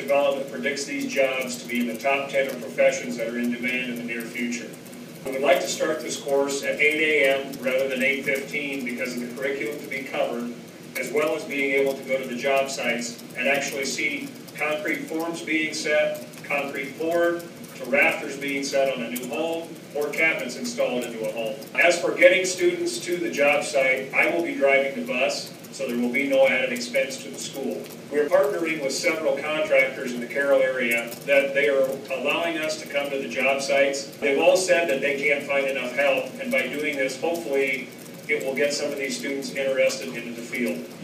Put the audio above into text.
Development predicts these jobs to be in the top 10 of professions that are in demand in the near future. We would like to start this course at 8 a.m. rather than 8:15 because of the curriculum to be covered, as well as being able to go to the job sites and actually see concrete forms being set, concrete poured, to rafters being set on a new home, or cabinets installed into a home. As for getting students to the job site, I will be driving the bus, so there will be no added expense to the school. We're partnering with several contractors in the Carroll area that they are allowing us to come to the job sites. They've all said that they can't find enough help, and by doing this, hopefully, it will get some of these students interested into the field.